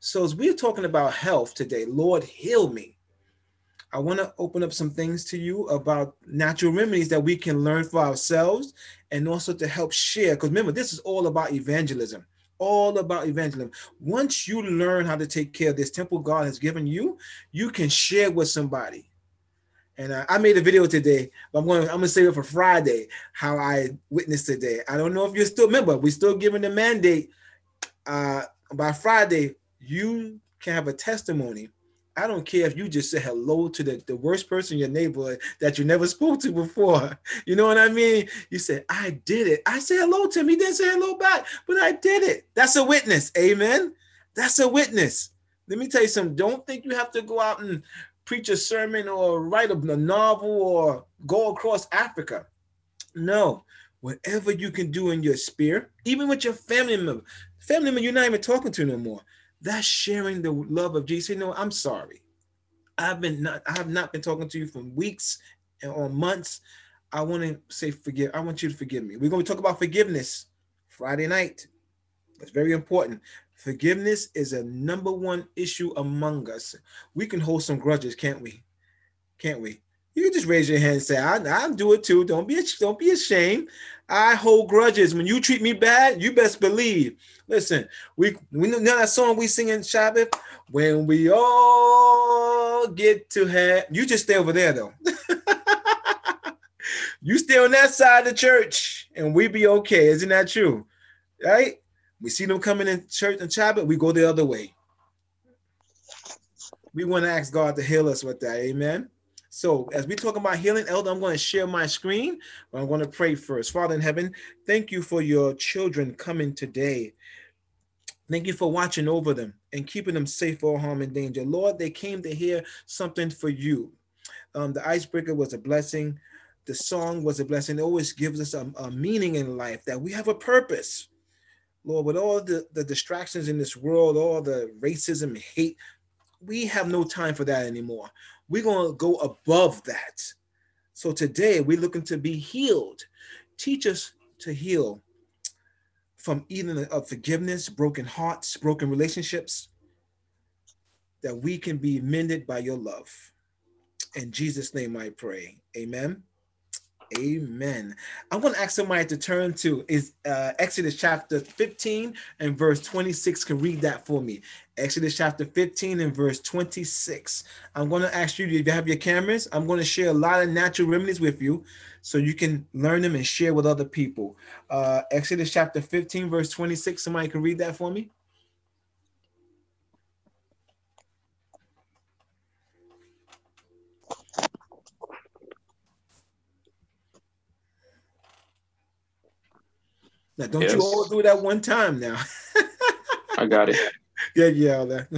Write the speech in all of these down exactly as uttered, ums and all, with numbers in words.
So as we're talking about health today, Lord, heal me. I want to open up some things to you about natural remedies that we can learn for ourselves and also to help share. Because remember, this is all about evangelism, all about evangelism. Once you learn how to take care of this temple God has given you, you can share with somebody. And I, I made a video today, but I'm going to I'm going to save it for Friday, how I witnessed today. I don't know if you're still, remember, we're still giving the mandate uh, by Friday, you can have a testimony. I don't care if you just say hello to the, the worst person in your neighborhood that you never spoke to before. You know what I mean? You say, I did it. I say hello to him. He didn't say hello back, but I did it. That's a witness. Amen. That's a witness. Let me tell you something. Don't think you have to go out and preach a sermon or write a, a novel or go across Africa. No. Whatever you can do in your sphere, even with your family member, family member you're not even talking to no more, that's sharing the love of Jesus. You know, I'm sorry. I've been not, I have not been talking to you for weeks or months. I want to say forgive. I want you to forgive me. We're going to talk about forgiveness Friday night. That's very important. Forgiveness is a number one issue among us. We can hold some grudges, can't we? Can't we? You can just raise your hand and say, I, I do it too. Don't be, don't be ashamed. I hold grudges. When you treat me bad, you best believe. Listen, we we know that song we sing in Shabbat. When we all get to have, you just stay over there though. You stay on that side of the church and we be okay. Isn't that true? Right? We see them coming in church and Shabbat, we go the other way. We want to ask God to heal us with that. Amen. So as we talk about healing, Elder, I'm going to share my screen, but I'm going to pray first. Father in heaven, thank you for your children coming today. Thank you for watching over them and keeping them safe for harm and danger. Lord, they came to hear something for you. Um, the icebreaker was a blessing. The song was a blessing. It always gives us a, a meaning in life, that we have a purpose. Lord, with all the, the distractions in this world, all the racism and hate, we have no time for that anymore. We're going to go above that. So today we're looking to be healed. Teach us to heal from even of forgiveness, broken hearts, broken relationships, that we can be mended by your love. In Jesus' name I pray. Amen. Amen. I'm going to ask somebody to turn to is uh, Exodus chapter fifteen and verse twenty-six. Can read that for me. Exodus chapter fifteen and verse twenty-six. I'm going to ask you, if you have your cameras, I'm going to share a lot of natural remedies with you so you can learn them and share with other people. Uh, Exodus chapter fifteen, verse twenty-six. Somebody can read that for me. Now, don't yes. you all do that one time now. I got it. Yeah, yeah, that.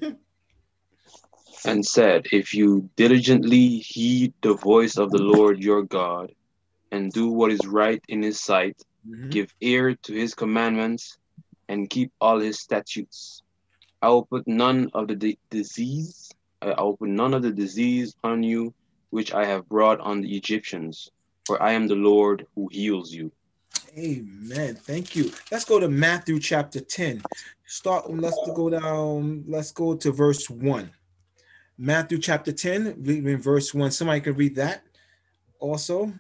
And said, if you diligently heed the voice of the Lord your God, and do what is right in his sight, mm-hmm. give ear to his commandments, and keep all his statutes, I will put none of the di- disease, I will put none of the disease on you, which I have brought on the Egyptians, for I am the Lord who heals you. Amen. Thank you. Let's go to Matthew chapter ten. Start. Let's go down. Let's go to verse one. Matthew chapter ten, reading verse one. Somebody can read that also.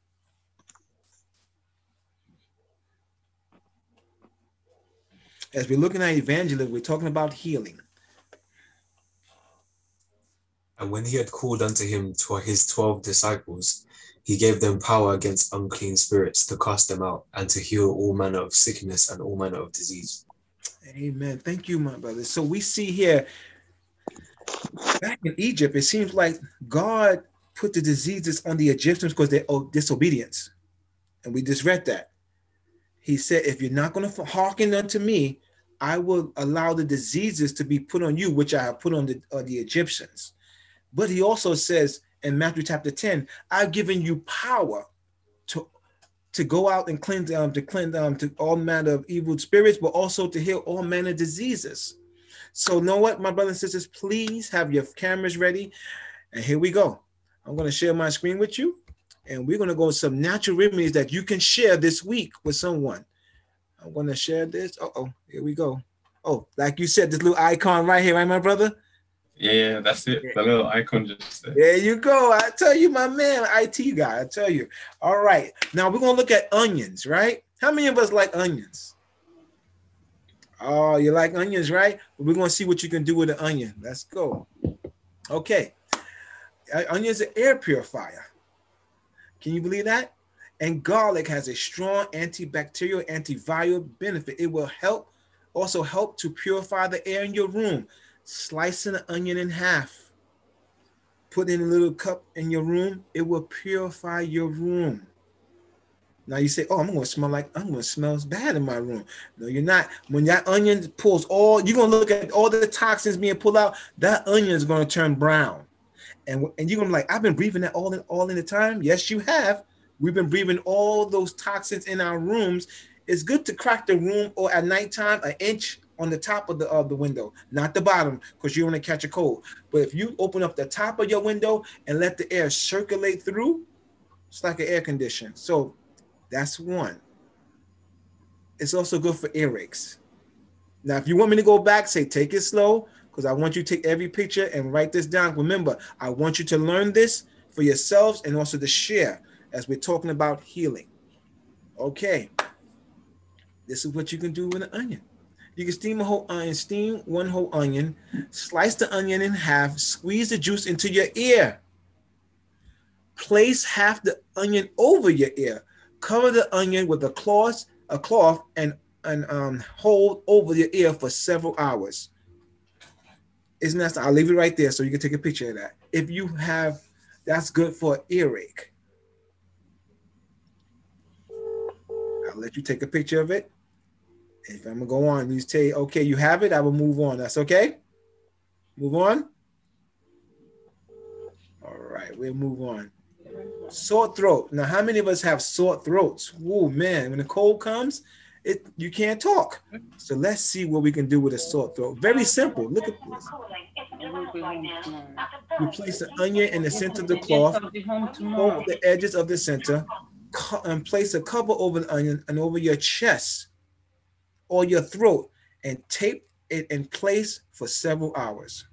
As we're looking at evangelism, we're talking about healing. And when he had called unto him to his twelve disciples, he gave them power against unclean spirits to cast them out and to heal all manner of sickness and all manner of disease. Amen. Thank you, my brother. So we see here, back in Egypt, it seems like God put the diseases on the Egyptians because they're disobedience. And we just read that. He said, if you're not going to hearken unto me, I will allow the diseases to be put on you, which I have put on the, on the Egyptians. But he also says in Matthew chapter ten, I've given you power to, to go out and cleanse, um, to cleanse um, to all manner of evil spirits, but also to heal all manner of diseases. So know what, my brothers and sisters, please have your cameras ready. And here we go. I'm going to share my screen with you. And we're going to go with some natural remedies that you can share this week with someone. I'm going to share this. Uh-oh, here we go. Oh, like you said, this little icon right here, right, my brother? Yeah, yeah, that's it. Yeah. The little icon just there. There you go. I tell you, my man, I T guy. I tell you. All right. Now we're gonna look at onions, right? How many of us like onions? Oh, you like onions, right? We're gonna see what you can do with an onion. Let's go. Okay. Onions are air purifier. Can you believe that? And garlic has a strong antibacterial, antiviral benefit. It will help, also help to purify the air in your room. Slicing an onion in half, put in a little cup in your room, it will purify your room. Now you say, oh, I'm gonna smell like, I'm gonna smell bad in my room. No, you're not. When that onion pulls all, you're gonna look at all the toxins being pulled out, that onion is gonna turn brown. And, and you're gonna be like, I've been breathing that all in all in the time. Yes, you have. We've been breathing all those toxins in our rooms. It's good to crack the room or at nighttime an inch on the top of the of the window, not the bottom, because you want to catch a cold. But if you open up the top of your window and let the air circulate through, it's like an air conditioner. So that's one. It's also good for earaches. Now, if you want me to go back, say take it slow, because I want you to take every picture and write this down. Remember, I want you to learn this for yourselves and also to share as we're talking about healing. Okay. This is what you can do with an onion. You can steam a whole onion, steam one whole onion, slice the onion in half, squeeze the juice into your ear. Place half the onion over your ear. Cover the onion with a cloth, a cloth, and, and um, hold over your ear for several hours. Isn't that? I'll leave it right there so you can take a picture of that. If you have, that's good for earache. I'll let you take a picture of it. If I'm gonna go on, you say, okay, you have it, I will move on. That's okay? Move on. All right, we'll move on. Sore throat. Now, how many of us have sore throats? Oh man, when the cold comes, it you can't talk. So let's see what we can do with a sore throat. Very simple. Look at this. You place an onion in the center of the cloth, over the edges of the center, and place a cover over the onion and over your chest or your throat, and tape it in place for several hours.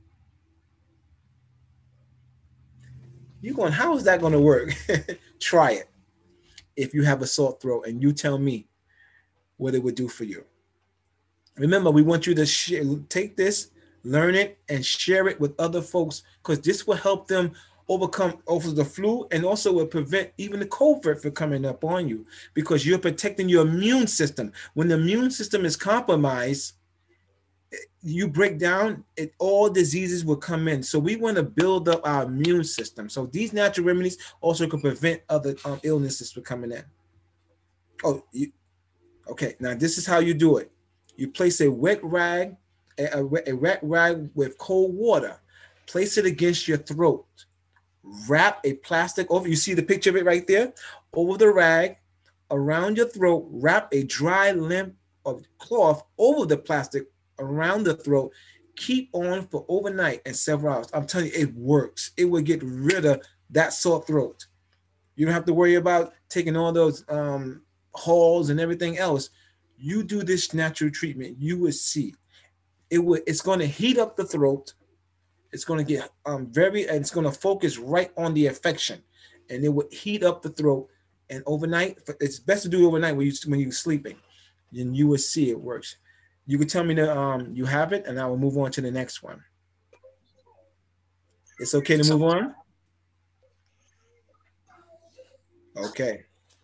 You're going, how is that going to work? Try it if you have a sore throat, and you tell me what it would do for you. Remember, we want you to share, take this, learn it, and share it with other folks, because this will help them overcome over the flu, and also will prevent even the COVID from coming up on you, because you're protecting your immune system. When the immune system is compromised, you break down, it, all diseases will come in. So we want to build up our immune system. So these natural remedies also can prevent other um, illnesses from coming in. Oh, you, okay. Now this is how you do it. You place a wet rag, a, a, a wet rag with cold water. Place it against your throat. Wrap a plastic over, you see the picture of it right there, over the rag, around your throat. Wrap a dry length of cloth over the plastic around the throat. Keep on for overnight and several hours. I'm telling you, it works. It will get rid of that sore throat. You don't have to worry about taking all those um, halls and everything else. You do this natural treatment, you will see. It will, it's going to heat up the throat. It's going to get um, very, and it's going to focus right on the infection, and it will heat up the throat. And overnight, it's best to do overnight when, you, when you're sleeping, and you will see it works. You can tell me that um, you have it, and I will move on to the next one. It's okay to move on? Okay.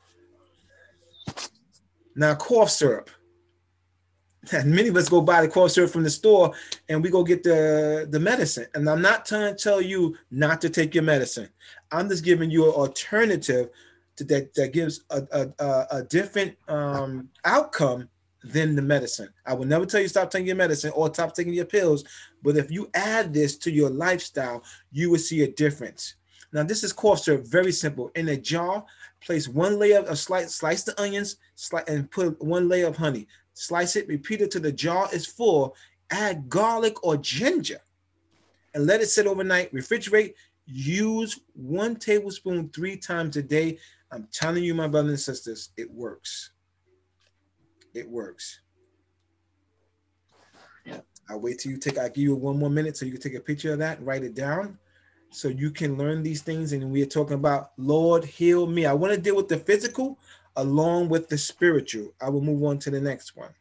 Now, cough syrup. And many of us go buy the cough syrup from the store, and we go get the, the medicine. And I'm not trying to tell you not to take your medicine. I'm just giving you an alternative to that, that gives a, a, a different um, outcome than the medicine. I will never tell you stop taking your medicine or stop taking your pills. But if you add this to your lifestyle, you will see a difference. Now, this is cough syrup, very simple. In a jar, place one layer of slice, slice the onions, slice, and put one layer of honey. Slice it, repeat it till the jar is full. Add garlic or ginger and let it sit overnight. Refrigerate. Use one tablespoon three times a day. I'm telling you, my brothers and sisters, it works. It works. I'll wait till you take, I'll give you one more minute so you can take a picture of that and write it down so you can learn these things. And we are talking about, Lord, heal me. I want to deal with the physical along with the spiritual. I will move on to the next one.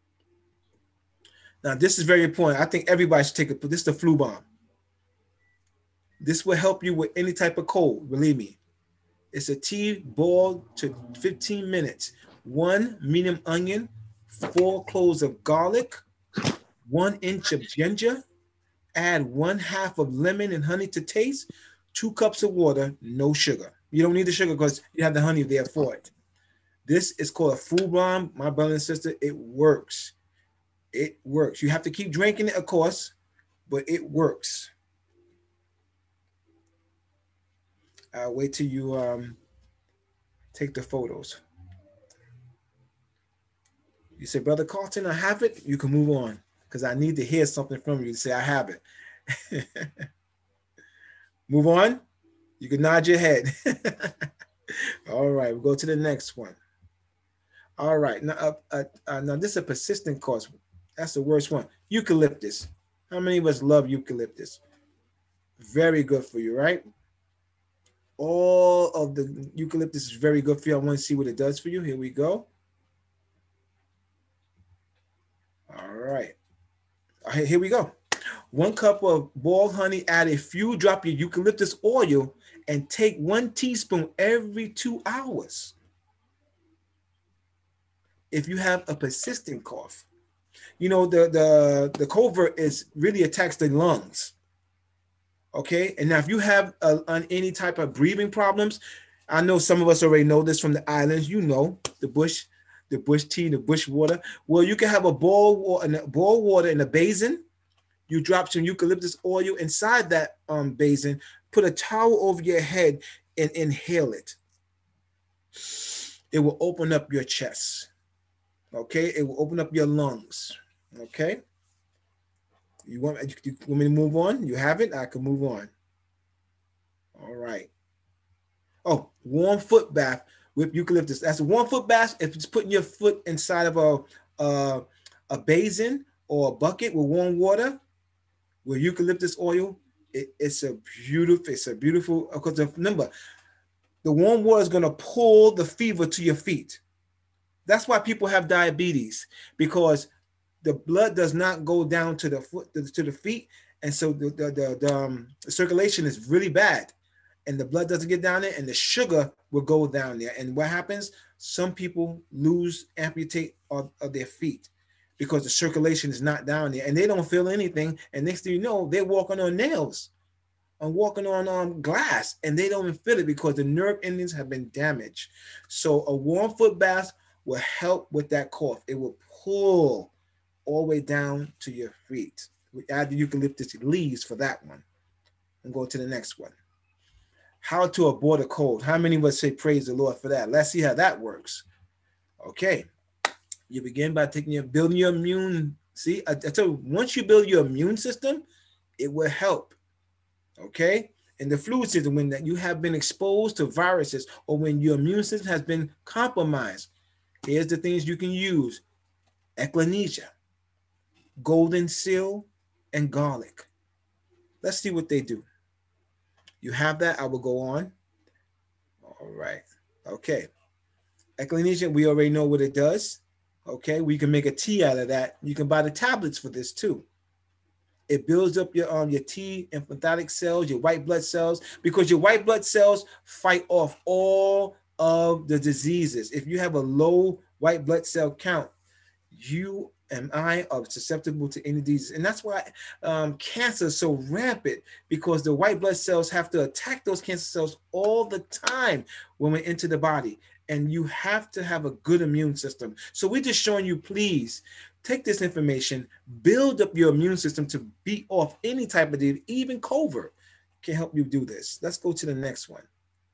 Now, this is very important. I think everybody should take it. This is the flu bomb. This will help you with any type of cold, believe me. It's a tea boiled to fifteen minutes. One medium onion, four cloves of garlic, one inch of ginger, add one half of lemon and honey to taste, two cups of water, no sugar. You don't need the sugar because you have the honey there for it. This is called a flu bomb, my brother and sister. It works. It works. You have to keep drinking it, of course, but it works. I'll wait till you um, take the photos. You say, Brother Carlton, I have it. You can move on because I need to hear something from you to say I have it. Move on. You can nod your head. All right, we'll go to the next one. All right, now, uh, uh, uh, now this is a persistent cause. That's the worst one. Eucalyptus. How many of us love eucalyptus? Very good for you, right? All of the eucalyptus is very good for you. I want to see what it does for you. Here we go. All right. All right, here we go. One cup of boiled honey, add a few drops of eucalyptus oil, and take one teaspoon every two hours. If you have a persistent cough, you know, the, the, the covert is really attacks the lungs. Okay. And now if you have uh, on any type of breathing problems, I know some of us already know this from the islands, you know, the bush, the bush tea, the bush water. Well, you can have a boil water, boil water in a basin. You drop some eucalyptus oil inside that um, basin, put a towel over your head and inhale it. It will open up your chest. Okay. It will open up your lungs. Okay. You want, you want me to move on? You have it? I can move on. All right. Oh, warm foot bath with eucalyptus. That's a warm foot bath. If it's putting your foot inside of a, uh, a basin or a bucket with warm water with eucalyptus oil, it, it's a beautiful, it's a beautiful, because remember, the warm water is going to pull the fever to your feet. That's why people have diabetes, because the blood does not go down to the foot to the feet, and so the the, the, the, um, the circulation is really bad, and the blood doesn't get down there, and the sugar will go down there. And what happens? Some people lose, amputate of, of their feet because the circulation is not down there, and they don't feel anything. And next thing you know, they're walking on nails, and walking on um, glass, and they don't even feel it because the nerve endings have been damaged. So a warm foot bath will help with that cough. It will pull all the way down to your feet. We add the eucalyptus leaves for that one. And go to the next one. How to avoid a cold. How many of us say praise the Lord for that? Let's see how that works. Okay. You begin by taking your building your immune. See, I, I tell you, once you build your immune system, it will help. Okay. In the flu season, when that you have been exposed to viruses or when your immune system has been compromised, here's the things you can use. Echinacea, golden seal, and garlic. Let's see what they do. You have that. I will go on. All right. Okay. Echinacea, we already know what it does. Okay. We can make a tea out of that. You can buy the tablets for this too. It builds up your um your T lymphatic cells, your white blood cells, because your white blood cells fight off all of the diseases. If you have a low white blood cell count, you and I are susceptible to any disease. And that's why um, cancer is so rampant, because the white blood cells have to attack those cancer cells all the time when we enter the body. And you have to have a good immune system. So we're just showing you, please take this information, build up your immune system to beat off any type of disease, even covert can help you do this. Let's go to the next one.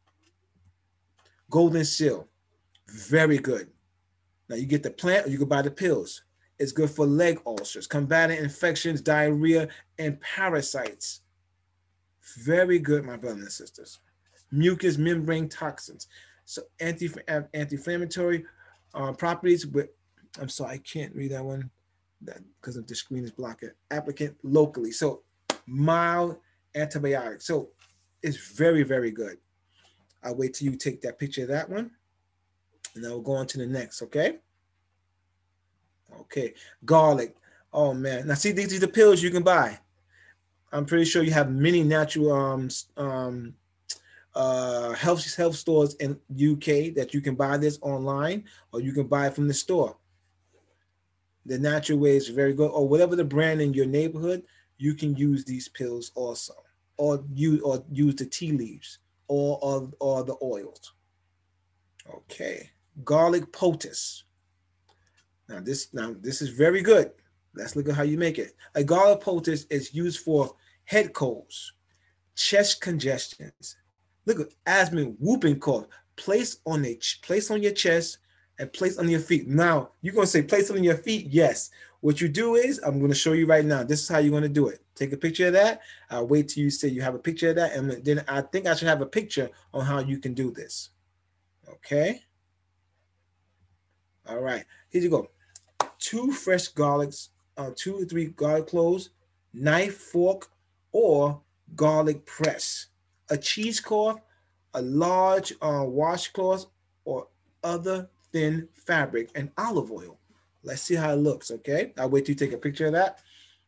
Golden seal, very good. Now you get the plant or you can buy the pills. It's good for leg ulcers, combating infections, diarrhea, and parasites. Very good, my brothers and sisters. Mucous membrane toxins. So anti, anti-inflammatory uh, properties with, I'm sorry, I can't read that one. that because of the screen is blocking. Applicant locally. So mild antibiotic. So it's very, very good. I'll wait till you take that picture of that one. And then we'll go on to the next, okay? Okay, garlic. Oh man. Now see, these are the pills you can buy. I'm pretty sure you have many natural um um uh health health stores in U K that you can buy this online, or you can buy it from the store. The natural way is very good, or whatever the brand in your neighborhood, you can use these pills also, or use or use the tea leaves or or, or the oils. Okay, garlic poultice. Now this now this is very good. Let's look at how you make it. A garlic poultice is used for head colds, chest congestions. Look at asthma, whooping cough. Place on a place on your chest and place on your feet. Now you're gonna say place it on your feet. Yes. What you do is I'm gonna show you right now. This is how you're gonna do it. Take a picture of that. I'll wait till you say you have a picture of that, and then I think I should have a picture on how you can do this. Okay. All right. Here you go. Two fresh garlics, uh, two or three garlic cloves, knife, fork, or garlic press, a cheesecloth, a large uh, washcloth, or other thin fabric, and olive oil. Let's see how it looks, okay? I'll wait till you take a picture of that.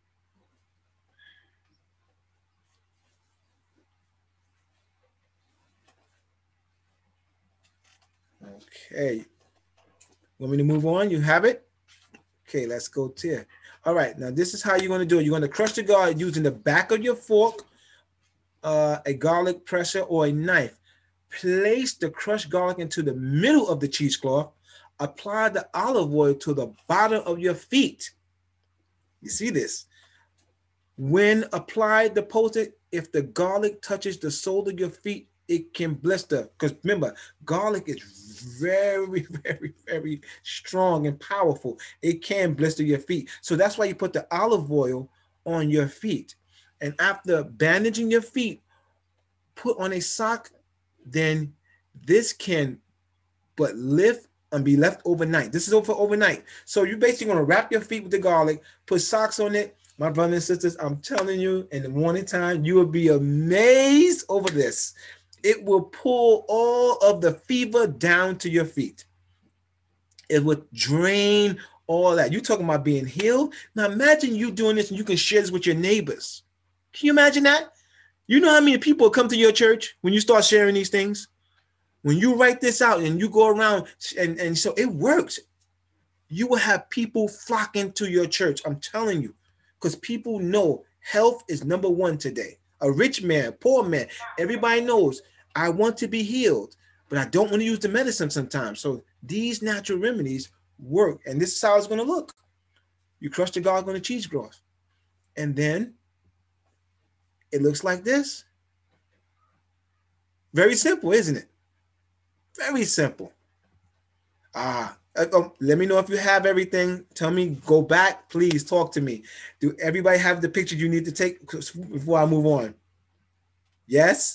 Okay. Want me to move on? You have it? Okay, let's go to it. All right, now this is how you're going to do it. You're going to crush the garlic using the back of your fork, uh, a garlic presser, or a knife. Place the crushed garlic into the middle of the cheesecloth. Apply the olive oil to the bottom of your feet. You see this? When applied the poultice, if the garlic touches the sole of your feet, it can blister. Because remember, garlic is very, very, very strong and powerful. It can blister your feet. So that's why you put the olive oil on your feet. And after bandaging your feet, put on a sock, then this can but lift and be left overnight. This is over overnight. So you're basically going to wrap your feet with the garlic, put socks on it. My brothers and sisters, I'm telling you, in the morning time, you will be amazed over this. It will pull all of the fever down to your feet. It will drain all that. You're talking about being healed. Now imagine you doing this and you can share this with your neighbors. Can you imagine that? You know how many people come to your church when you start sharing these things? When you write this out and you go around, and, and so it works. You will have people flocking to your church. I'm telling you, because people know health is number one today. A rich man, poor man, everybody knows I want to be healed, but I don't want to use the medicine sometimes. So these natural remedies work. And this is how it's going to look. You crush the garlic on the cheesecloth. And then it looks like this. Very simple, isn't it? Very simple. Ah, uh, um, let me know if you have everything. Tell me, go back, please talk to me. Do everybody have the picture you need to take before I move on? Yes?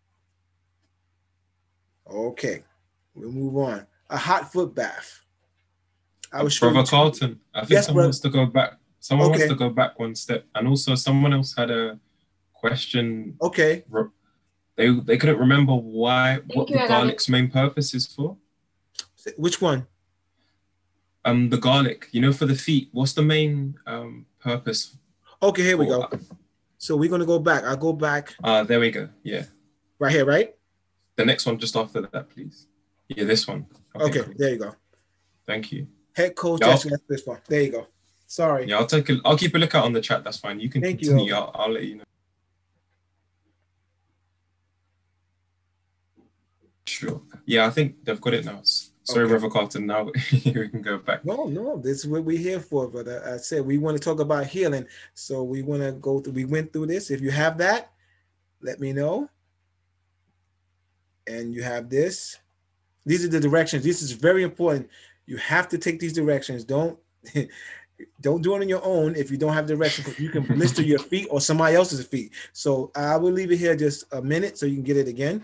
Okay, we'll move on. A hot foot bath. I was Brother Carlton, I think yes, someone brother. wants to go back. Someone okay. wants to go back one step. And also someone else had a question. Okay. They they couldn't remember why Thank what you, the garlic's main purpose is for. Which one? Um, the garlic. You know, for the feet. What's the main um purpose? Okay, here for, we go. So we're gonna go back. I'll go back. Uh there we go. Yeah. Right here, right? The next one just after that, please. Yeah, this one. Okay, okay cool. There you go. Thank you. Head coach. Yeah, That's this one. There you go. Sorry. Yeah, I'll take a. I'll keep a lookout on the chat. That's fine. You can Thank continue. You. I'll, I'll let you know. Sure. Yeah, I think they've got it now. Sorry, okay. Brother Carlton. Now we can go back. No, no, this is what we're here for. But I said we want to talk about healing, so we want to go through. We went through this. If you have that, let me know. And you have this. These are the directions. This is very important. You have to take these directions. Don't don't do it on your own if you don't have directions, because you can blister your feet or somebody else's feet. So I will leave it here just a minute so you can get it again.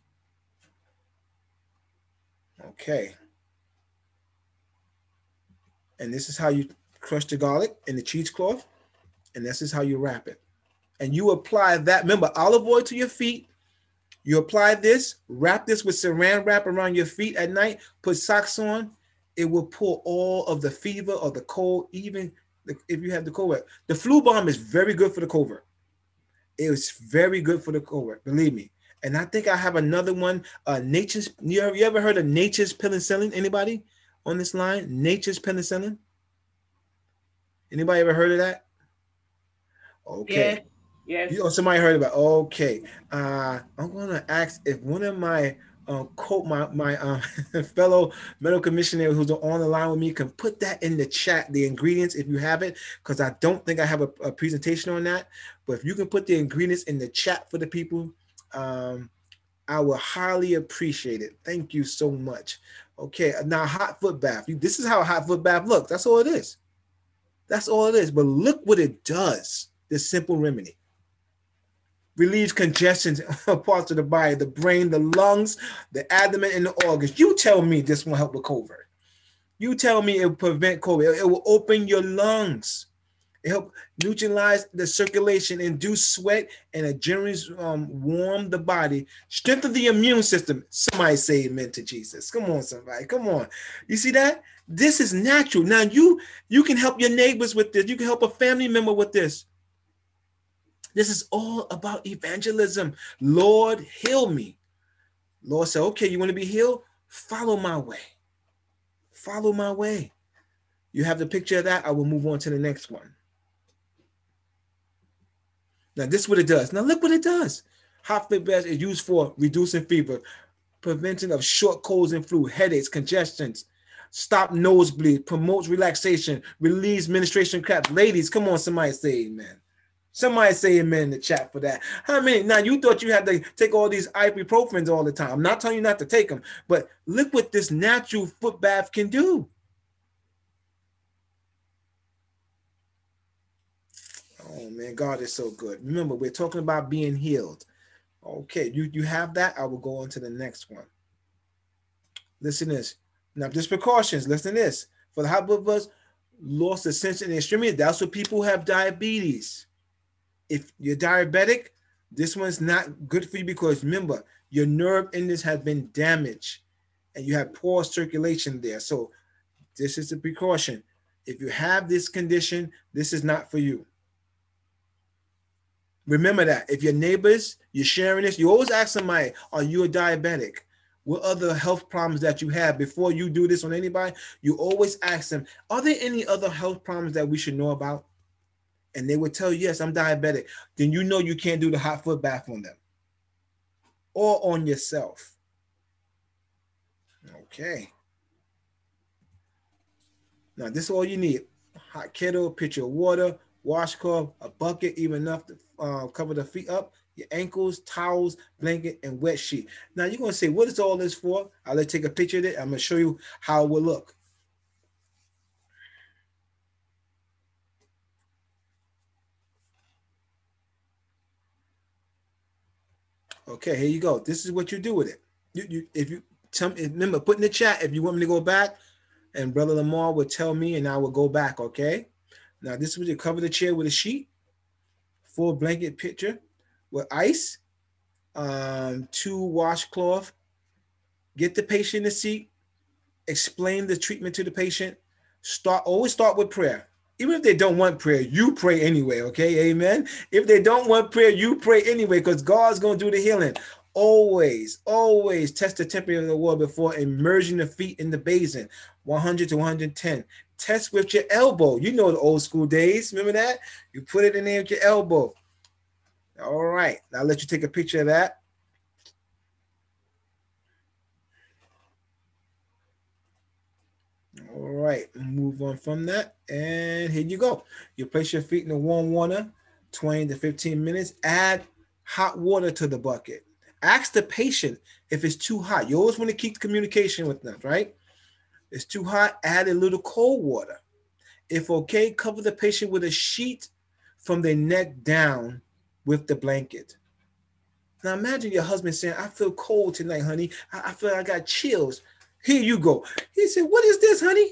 Okay. And this is how you crush the garlic in the cheesecloth. And this is how you wrap it. And you apply that. Remember, olive oil to your feet. You apply this, wrap this with saran wrap around your feet at night, put socks on. It will pull all of the fever or the cold, even if you have the cold. The flu balm is very good for the covert. It was very good for the covert, believe me. And I think I have another one. Uh, Nature's. You ever, you ever heard of Nature's Penicillin? Anybody on this line? Nature's Penicillin. Anybody ever heard of that? Okay. Yes. Yes. You know, somebody heard about. Okay. Uh, I'm gonna ask if one of my uh, co- my my uh, fellow medical commissioner who's on the line with me can put that in the chat, the ingredients, if you have it, because I don't think I have a, a presentation on that. But if you can put the ingredients in the chat for the people, um, I will highly appreciate it. Thank you so much. Okay, now hot foot bath. This is how a hot foot bath looks. That's all it is. That's all it is. But look what it does. This simple remedy relieves congestion in parts of the body, the brain, the lungs, the abdomen, and the organs. You tell me this will help with COVID. You tell me it will prevent COVID. It will open your lungs. It help neutralize the circulation, induce sweat, and it generally um, warm the body, strengthen the immune system. Somebody say amen to Jesus. Come on, somebody. Come on. You see that? This is natural. Now you, you can help your neighbors with this. You can help a family member with this. This is all about evangelism. Lord, heal me. Lord said, okay, you want to be healed? Follow my way. Follow my way. You have the picture of that? I will move on to the next one. Now, this is what it does. Now, look what it does. Hot foot bath is used for reducing fever, prevention of short colds and flu, headaches, congestions, stop nosebleed, promotes relaxation, relieves menstruation cramps. Ladies, come on, somebody say amen. Somebody say amen in the chat for that. How many? Now, you thought you had to take all these ibuprofens all the time. I'm not telling you not to take them, but look what this natural foot bath can do. Oh, man, God is so good. Remember, we're talking about being healed. Okay, you, you have that. I will go on to the next one. Listen to this. Now, just precautions. Listen to this. For the hot blood vessels, loss of sense in the extremity, that's what people who have diabetes. If you're diabetic, this one's not good for you because remember, your nerve endings have been damaged and you have poor circulation there. So this is a precaution. If you have this condition, this is not for you. Remember that. If your neighbors, you're sharing this, you always ask somebody, are you a diabetic? What other health problems that you have before you do this on anybody? You always ask them, are there any other health problems that we should know about? And they would tell you, yes, I'm diabetic. Then you know you can't do the hot foot bath on them or on yourself. Okay. Now, this is all you need. Hot kettle, pitcher of water, washcloth, a bucket, even enough to uh, cover the feet up, your ankles, towels, blanket, and wet sheet. Now, you're going to say, what is all this for? I'll let you take a picture of it. I'm going to show you how it will look. Okay, here you go. This is what you do with it. You, you, if you tell me, remember, put in the chat if you want me to go back, and Brother Lamar will tell me, and I will go back. Okay. Now this is what you cover the chair with a sheet, full blanket picture with ice, um, two washcloth. Get the patient in the seat. Explain the treatment to the patient. Start always start with prayer. Even if they don't want prayer, you pray anyway, okay? Amen. If they don't want prayer, you pray anyway because God's going to do the healing. Always, always test the temperature of the water before immersing the feet in the basin, one hundred to one hundred ten. Test with your elbow. You know the old school days. Remember that? You put it in there with your elbow. All right. Now I'll let you take a picture of that. All right, move on from that. And here you go. You place your feet in the warm water, twenty to fifteen minutes. Add hot water to the bucket. Ask the patient if it's too hot. You always want to keep communication with them, right? It's too hot, add a little cold water. If okay, cover the patient with a sheet from their neck down with the blanket. Now imagine your husband saying, I feel cold tonight, honey. I, I feel like I got chills. Here you go. He said, what is this, honey?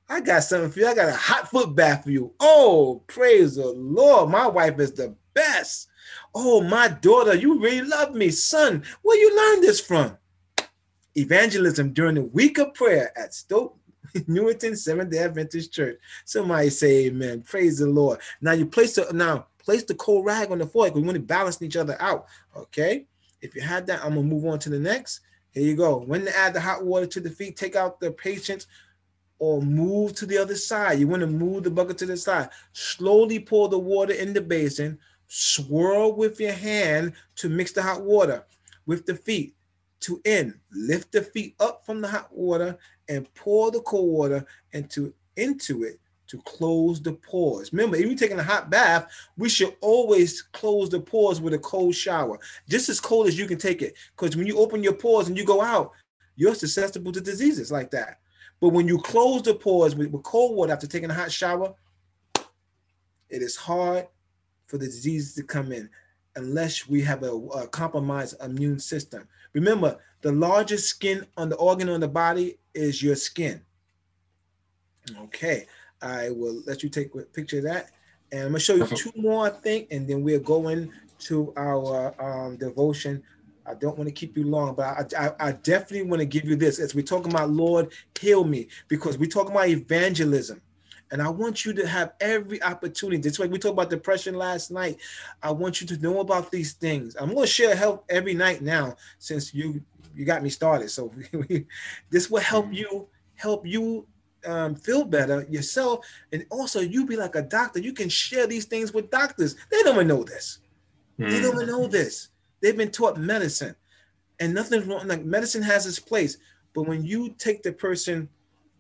I got something for you. I got a hot foot bath for you. Oh, praise the Lord. My wife is the best. Oh, my daughter, you really love me. Son, where you learn this from? Evangelism during the week of prayer at Stoke Newington Seventh-day Adventist Church. Somebody say amen. Praise the Lord. Now you place the now place the cold rag on the forehead. We want to balance each other out. Okay. If you had that, I'm gonna move on to the next. Here you go. When to add the hot water to the feet, take out the patience or move to the other side. You want to move the bucket to the side. Slowly pour the water in the basin. Swirl with your hand to mix the hot water with the feet. To end, lift the feet up from the hot water and pour the cold water into, into it to close the pores. Remember, if you're taking a hot bath, we should always close the pores with a cold shower, just as cold as you can take it. Because when you open your pores and you go out, you're susceptible to diseases like that. But when you close the pores with, with cold water after taking a hot shower, it is hard for the diseases to come in unless we have a, a compromised immune system. Remember, the largest skin on the organ on the body is your skin. Okay, I will let you take a picture of that. And I'm going to show you two more, I think, and then we're going to our um, devotion. I don't want to keep you long, but I, I, I definitely want to give you this as we're talking about, Lord, heal me, because we're talking about evangelism. And I want you to have every opportunity. That's why we talked about depression last night. I want you to know about these things. I'm going to share help every night now since you you got me started. So this will help you help you um, feel better yourself. And also you be like a doctor. You can share these things with doctors. They don't even know this. Mm. They don't even know this. They've been taught medicine. And nothing's wrong. Like medicine has its place. But when you take the person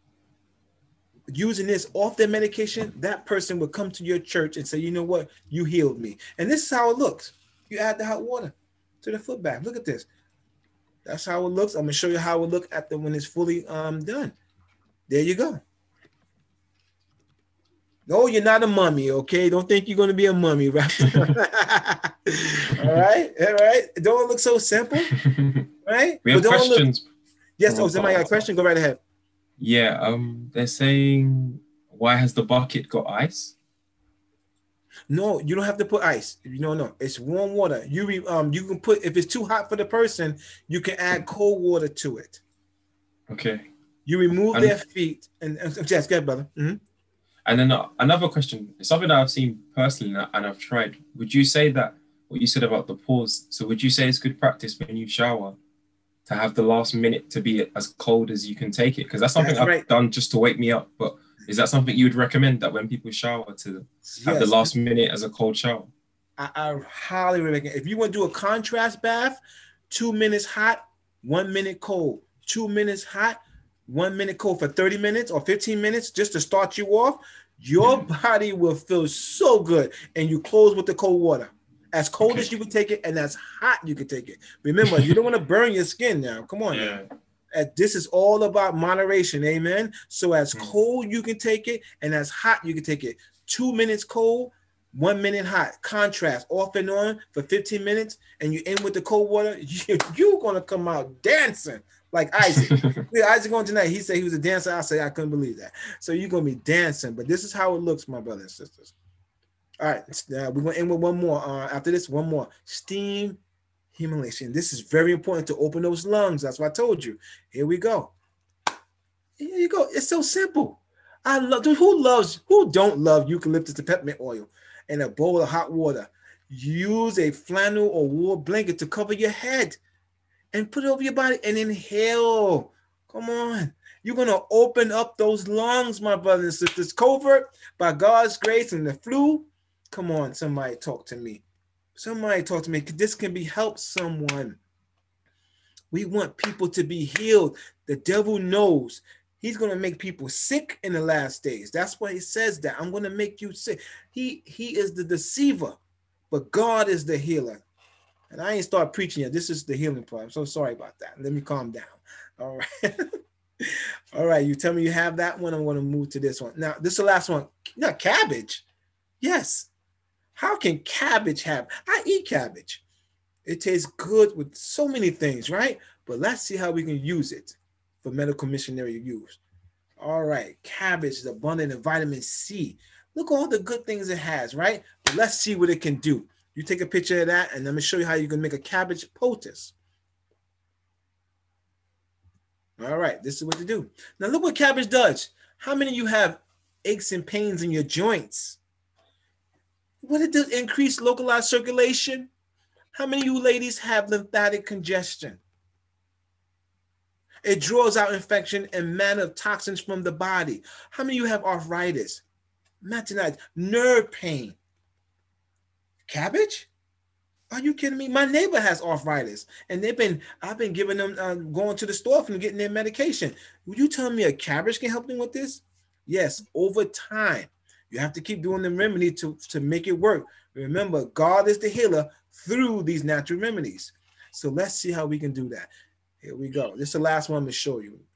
using this off their medication, that person will come to your church and say, you know what, you healed me. And this is how it looks. You add the hot water to the foot bath. Look at this. That's how it looks. I'm gonna show you how it looks after when it's fully um done. There you go. No, you're not a mummy, okay? Don't think you're gonna be a mummy, right? all right, all right. Don't it look so simple, right? We have questions. Look... Yes, oh, somebody got a question? Go right ahead. Yeah, um, they're saying, why has the bucket got ice? No, you don't have to put ice. No, no, it's warm water. You re, um, you can put, if it's too hot for the person, you can add cold water to it. Okay. You remove and, their feet and, and yes, go ahead, brother. Mm-hmm. And then uh, another question, something that I've seen personally and I've tried. Would you say that what you said about the pause? So would you say it's good practice when you shower to have the last minute to be as cold as you can take it? Because that's something that's I've right. done just to wake me up. But is that something you would recommend, that when people shower to have yes. the last minute as a cold shower? I, I highly recommend. If you want to do a contrast bath, two minutes hot, one minute cold. Two minutes hot, one minute cold for thirty minutes or fifteen minutes just to start you off. Your mm-hmm. body will feel so good. And you close with the cold water. As cold okay. as you can take it and as hot you can take it. Remember, you don't want to burn your skin now. Come on. Yeah. Now. This is all about moderation. Amen. So as mm. cold you can take it and as hot you can take it. Two minutes cold, one minute hot. Contrast off and on for fifteen minutes and you end with the cold water. You, you're going to come out dancing like Isaac. Isaac on tonight. He said he was a dancer. I say I couldn't believe that. So you're going to be dancing. But this is how it looks, my brothers and sisters. All right, now we're going to end with one more. Uh, after this, one more. Steam inhalation. This is very important to open those lungs. That's what I told you. Here we go. Here you go. It's so simple. I love, dude, who loves, who don't love eucalyptus and peppermint oil and a bowl of hot water? Use a flannel or wool blanket to cover your head and put it over your body and inhale. Come on. You're going to open up those lungs, my brothers and sisters. Covert, by God's grace, and the flu. Come on, somebody talk to me. Somebody talk to me. This can be help someone. We want people to be healed. The devil knows he's going to make people sick in the last days. That's why he says that. I'm going to make you sick. He, he is the deceiver, but God is the healer. And I ain't start preaching yet. This is the healing part. I'm so sorry about that. Let me calm down. All right. All right. You tell me you have that one. I'm going to move to this one. Now, this is the last one. No, cabbage. Yes. How can cabbage have? I eat cabbage. It tastes good with so many things, right? But let's see how we can use it for medical missionary use. All right, cabbage is abundant in vitamin C. Look all the good things it has, right? But let's see what it can do. You take a picture of that, and let me show you how you can make a cabbage poultice. All right, this is what to do. Now look what cabbage does. How many of you have aches and pains in your joints? What it does, increase localized circulation. How many of you ladies have lymphatic congestion? It draws out infection and manner of toxins from the body. How many of you have arthritis, metinitis, nerve pain? Cabbage? Are you kidding me? My neighbor has arthritis, and they've been, I've been giving them, uh, going to the store for them getting their medication. Would you tell me a cabbage can help them with this? Yes, over time. You have to keep doing the remedy to, to make it work. Remember, God is the healer through these natural remedies. So let's see how we can do that. Here we go. This is the last one I'm going to show you.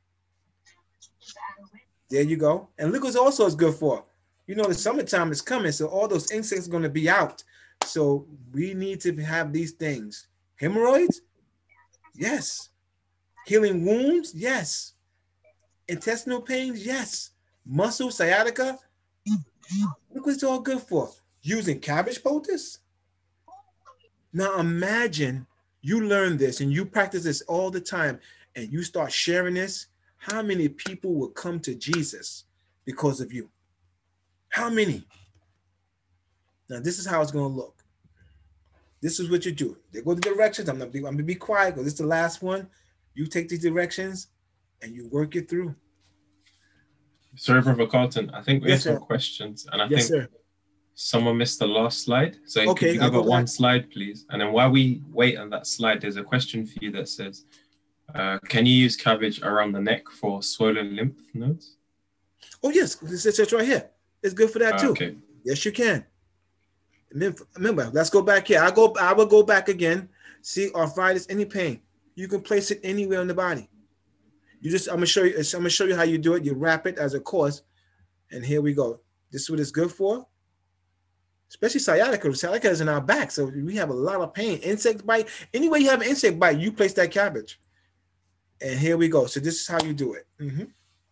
There you go. And look what also is good for. You know, the summertime is coming, so all those insects are going to be out. So we need to have these things. Hemorrhoids? Yes. Healing wounds? Yes. Intestinal pains? Yes. Muscle, sciatica? Look what it's all good for. Using cabbage poultice? Now imagine you learn this and you practice this all the time and you start sharing this. How many people will come to Jesus because of you? How many? Now, this is how it's going to look. This is what you do. They go the directions. I'm going to be quiet because this is the last one. You take these directions and you work it through. Sorry, Brother Carlton. I think we Yes, have some sir. questions. And I Yes, think sir. someone missed the last slide. So Okay, could you I'll go go back one back. slide, please? And then while we wait on that slide, there's a question for you that says, uh, can you use cabbage around the neck for swollen lymph nodes? Oh, yes. This is right here. It's good for that too. Okay. Yes, you can. Remember, let's go back here. I go. I will go back again. See, arthritis, any pain, you can place it anywhere in the body. You just, I'm gonna show you. I'm gonna show you how you do it. You wrap it as a course, and here we go. This is what it's good for. Especially sciatica. Sciatica is in our back, so we have a lot of pain. Insect bite. Anywhere you have an insect bite, you place that cabbage. And here we go. So this is how you do it. Mm-hmm.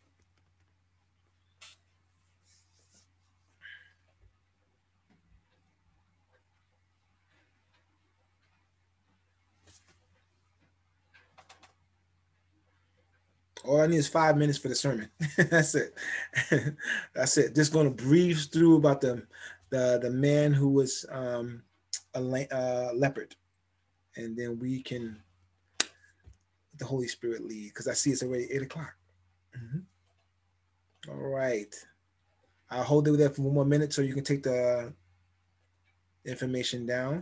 All I need is five minutes for the sermon. That's it. That's it. Just going to breeze through about the the, the man who was um, a uh, leopard. And then we can, the Holy Spirit lead, because I see it's already eight o'clock. Mm-hmm. All right. I'll hold it there for one more minute so you can take the information down.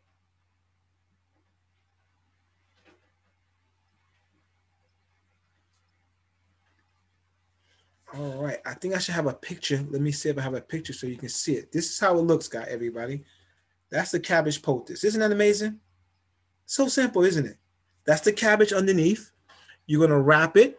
All right, I think I should have a picture. Let me see if I have a picture so you can see it. This is how it looks, guys, everybody. That's the cabbage poultice. Isn't that amazing? So simple, isn't it? That's the cabbage underneath. You're going to wrap it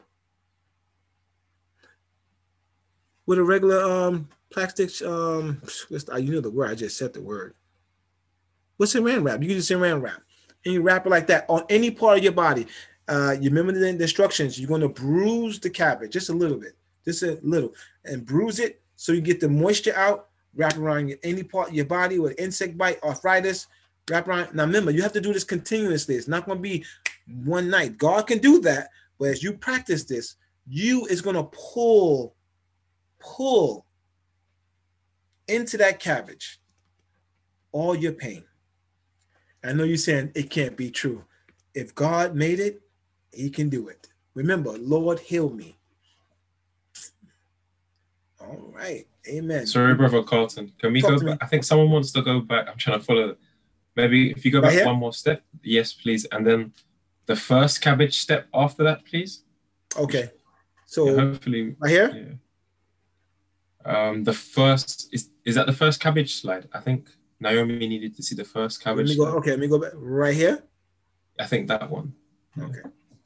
with a regular um, plastic, um, you know the word, I just said the word. What's saran wrap? You can use saran wrap. And you wrap it like that on any part of your body. Uh, you remember the instructions. You're going to bruise the cabbage just a little bit. Just a little, and bruise it so you get the moisture out. Wrap around your, any part of your body with insect bite, arthritis. Wrap around. Now remember, you have to do this continuously. It's not going to be one night. God can do that, but as you practice this, you is going to pull, pull into that cabbage all your pain. I know you're saying it can't be true. If God made it, He can do it. Remember, Lord, heal me. All right. Amen. Sorry, Brother Carlton. Can we Talk go to back? me. I think someone wants to go back. I'm trying to follow. Maybe if you go Right back here? one more step. Yes, please. And then the first cabbage step after that, please. Okay. So Yeah, hopefully. right here? Yeah. Um, the first is is that the first cabbage slide? I think Naomi needed to see the first Let cabbage me go. slide. Okay, let me go back right here. I think that one. Okay.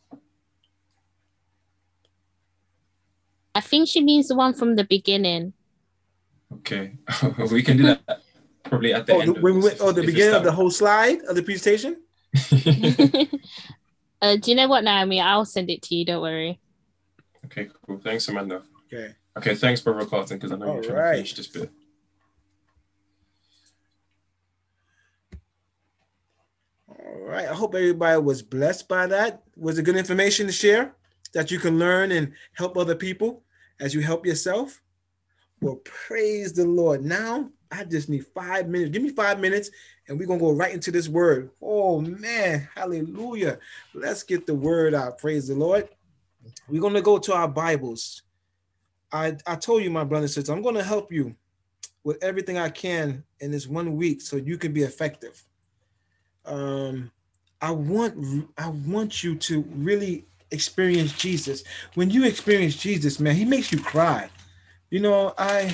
I think she means the one from the beginning. Okay. We can do that probably at the Oh, end. the, of when we this, went, if- oh, the if it's beginning that of the one. whole slide of the presentation. uh, do you know what, Naomi? I'll send it to you. Don't worry. Okay, cool. Thanks, Amanda. Okay. Okay, thanks, Brother Carlton, because I know All you're trying right. to finish this bit. All right. I hope everybody was blessed by that. Was it good information to share that you can learn and help other people as you help yourself? Well, praise the Lord. Now I just need five minutes. Give me five minutes and we're going to go right into this word. Oh, man. Hallelujah. Let's get the word out. Praise the Lord. We're going to go to our Bibles. I, I told you, my brothers and sisters, I'm going to help you with everything I can in this one week so you can be effective. Um, I want I want you to really experience Jesus. When you experience Jesus, man, he makes you cry. You know, I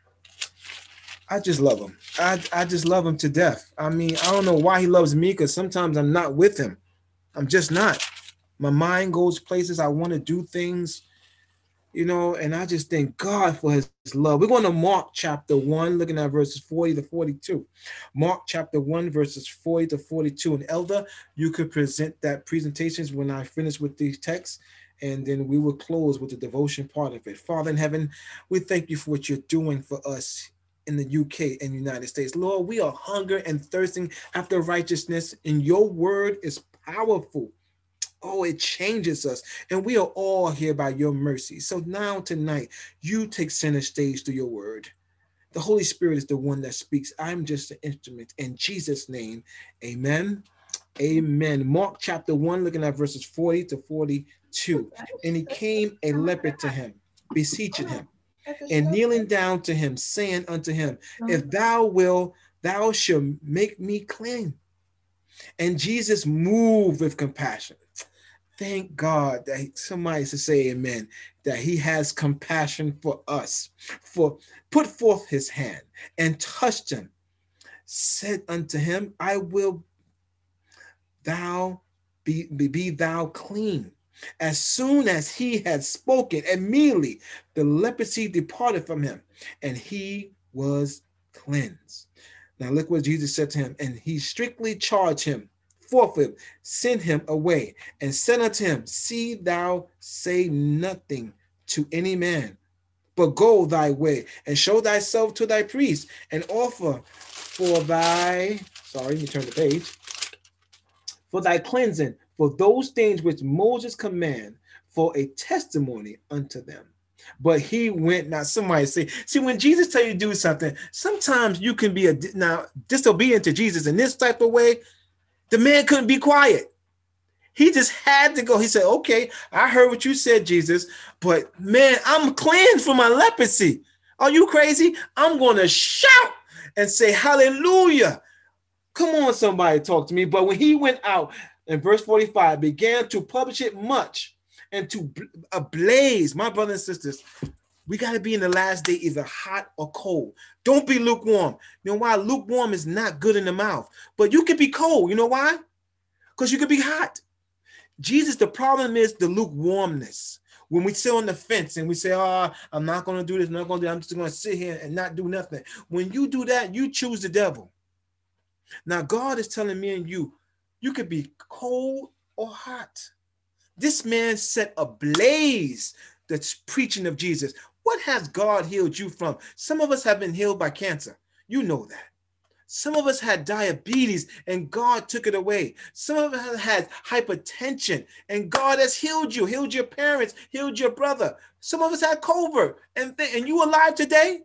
I just love him. I, I just love him to death. I mean, I don't know why he loves me, because sometimes I'm not with him. I'm just not. My mind goes places. I want to do things, you know, and I just thank God for his love. We're going to Mark chapter one, looking at verses forty to forty-two. Mark chapter one, verses forty to forty-two. And Elder, you could present that presentations when I finish with these texts, and then we will close with the devotion part of it. Father in heaven, we thank you for what you're doing for us in the U K and United States. Lord, we are hunger and thirsting after righteousness, and your word is powerful. Oh, it changes us, and we are all here by your mercy. So now tonight, you take center stage through your word. The Holy Spirit is the one that speaks. I'm just an instrument. In Jesus' name, amen. Amen. Mark chapter one, looking at verses forty to forty-two. And he came a leper to him, beseeching him, and kneeling down to him, saying unto him, if thou wilt, thou shalt make me clean. And Jesus moved with compassion. Thank God that he, somebody should say amen, that he has compassion for us, for put forth his hand and touched him, said unto him, I will thou be, be, be thou clean. As soon as he had spoken, immediately the leprosy departed from him, and he was cleansed. Now look what Jesus said to him, and he strictly charged him forthwith, sent him away, and said unto him, see thou say nothing to any man, but go thy way, and show thyself to thy priest, and offer for thy, sorry, let me turn the page, for thy cleansing, for those things which Moses command, for a testimony unto them. But he went, now somebody say, see, when Jesus tell you to do something, sometimes you can be a now disobedient to Jesus in this type of way. The man couldn't be quiet. He just had to go. He said, okay, I heard what you said, Jesus, but man, I'm cleansed from my leprosy. Are you crazy? I'm going to shout and say, hallelujah. Come on, somebody talk to me. But when he went out in verse forty-five, began to publish it much and to ablaze, my brothers and sisters, we got to be in the last day either hot or cold. Don't be lukewarm. You know why? Lukewarm is not good in the mouth, but you can be cold. You know why? Because you can be hot. Jesus, the problem is the lukewarmness. When we sit on the fence and we say, oh, I'm not going to do this, I'm not going to do that, I'm just going to sit here and not do nothing. When you do that, you choose the devil. Now, God is telling me and you, you could be cold or hot. This man set ablaze the preaching of Jesus. What has God healed you from? Some of us have been healed by cancer. You know that. Some of us had diabetes and God took it away. Some of us had hypertension and God has healed you, healed your parents, healed your brother. Some of us had COVID and, th- and you alive today?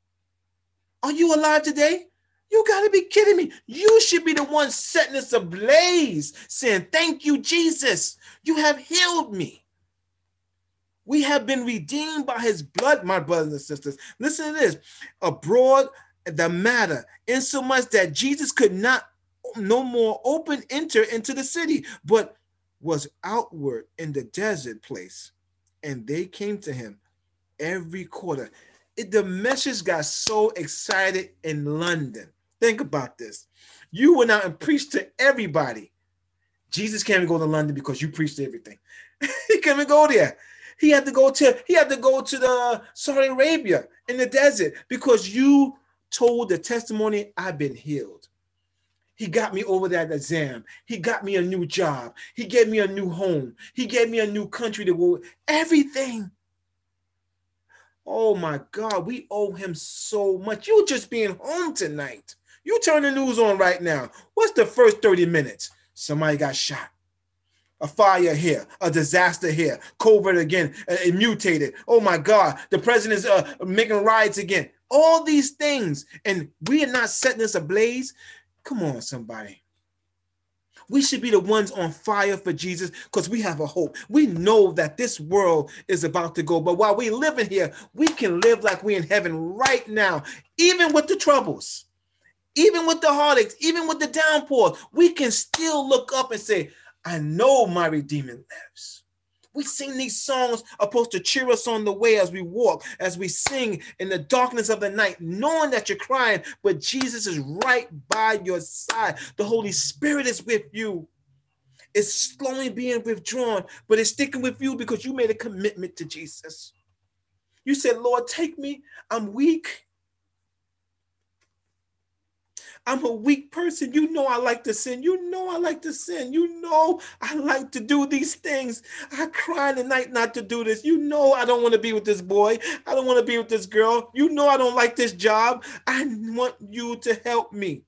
Are you alive today? You got to be kidding me. You should be the one setting us ablaze, saying, thank you, Jesus. You have healed me. We have been redeemed by his blood, my brothers and sisters. Listen to this. Abroad the matter, insomuch that Jesus could not no more open enter into the city, but was outward in the desert place. And they came to him every quarter. It, the message got so excited in London. Think about this. You went out and preached to everybody. Jesus can't go to London because you preached everything. He couldn't go there. He had to go to he had to go to the Saudi Arabia in the desert because you told the testimony, I've been healed. He got me over that exam. He got me a new job. He gave me a new home. He gave me a new country to go. Everything. Oh my God, we owe him so much. You just being home tonight. You turn the news on right now. What's the first thirty minutes? Somebody got shot. A fire here, a disaster here, COVID again, uh, it mutated. Oh my God, the president's uh, making riots again. All these things, and we are not setting this ablaze. Come on, somebody. We should be the ones on fire for Jesus because we have a hope. We know that this world is about to go, but while we live in here, we can live like we're in heaven right now, even with the troubles, even with the heartaches, even with the downpour. We can still look up and say, I know my Redeemer lives. We sing these songs supposed to cheer us on the way as we walk, as we sing in the darkness of the night, knowing that you're crying, but Jesus is right by your side. The Holy Spirit is with you. It's slowly being withdrawn, but it's sticking with you because you made a commitment to Jesus. You said, Lord, take me. I'm weak. I'm a weak person. You know I like to sin. You know I like to sin. You know I like to do these things. I cry in the night not to do this. You know I don't want to be with this boy. I don't want to be with this girl. You know I don't like this job. I want you to help me.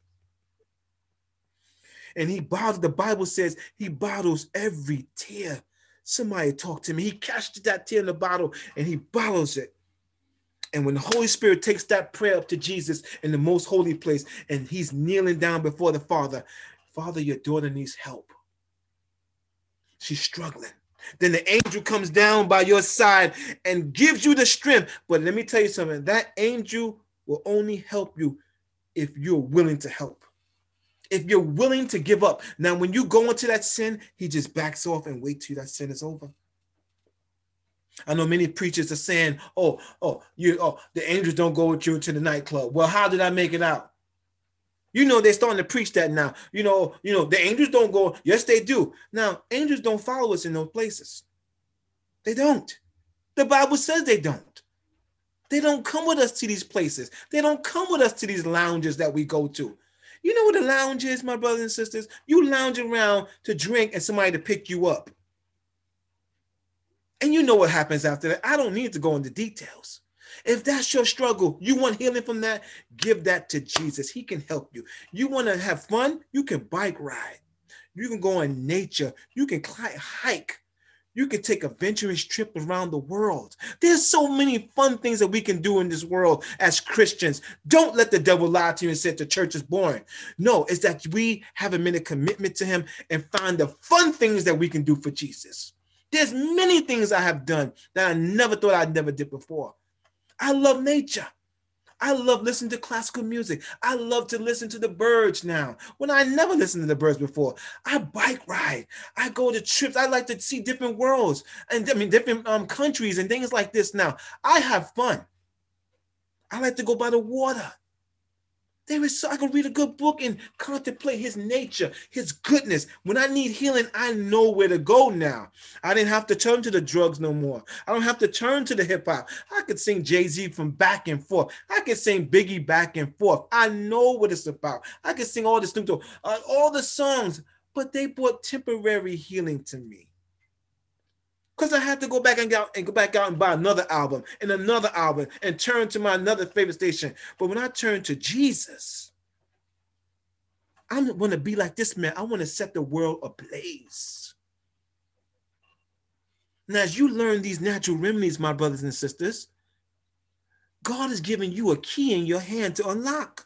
And he bottles, the Bible says he bottles every tear. Somebody talk to me. He catches that tear in the bottle and he bottles it. And when the Holy Spirit takes that prayer up to Jesus in the most holy place, and he's kneeling down before the Father, Father, your daughter needs help. She's struggling. Then the angel comes down by your side and gives you the strength. But let me tell you something, that angel will only help you if you're willing to help. If you're willing to give up. Now, when you go into that sin, he just backs off and waits till that sin is over. I know many preachers are saying, oh, oh, you, oh, the angels don't go with you to the nightclub. Well, how did I make it out? You know, they're starting to preach that now. You know, you know, the angels don't go. Yes, they do. Now, angels don't follow us in those places. They don't. The Bible says they don't. They don't come with us to these places. They don't come with us to these lounges that we go to. You know what a lounge is, my brothers and sisters? You lounge around to drink and somebody to pick you up. And you know what happens after that. I don't need to go into details. If that's your struggle, you want healing from that, give that to Jesus. He can help you. You want to have fun? You can bike ride. You can go in nature. You can hike. You can take a adventurous trip around the world. There's so many fun things that we can do in this world as Christians. Don't let the devil lie to you and say the church is boring. No, it's that we haven't made a commitment to him and find the fun things that we can do for Jesus. There's many things I have done that I never thought I never did before. I love nature. I love listening to classical music. I love to listen to the birds now, when I never listened to the birds before. I bike ride. I go to trips. I like to see different worlds and I mean different um, countries and things like this now. I have fun. I like to go by the water. There is so I can read a good book and contemplate his nature, his goodness. When I need healing, I know where to go now. I didn't have to turn to the drugs no more. I don't have to turn to the hip hop. I could sing Jay-Z from back and forth. I could sing Biggie back and forth. I know what it's about. I could sing all the Snoop Dogg, uh, all the songs, but they brought temporary healing to me. Because I had to go back and go, and go back out and buy another album and another album and turn to my another favorite station. But when I turn to Jesus, I want to be like this man. I want to set the world ablaze. Now, as you learn these natural remedies, my brothers and sisters, God is giving you a key in your hand to unlock.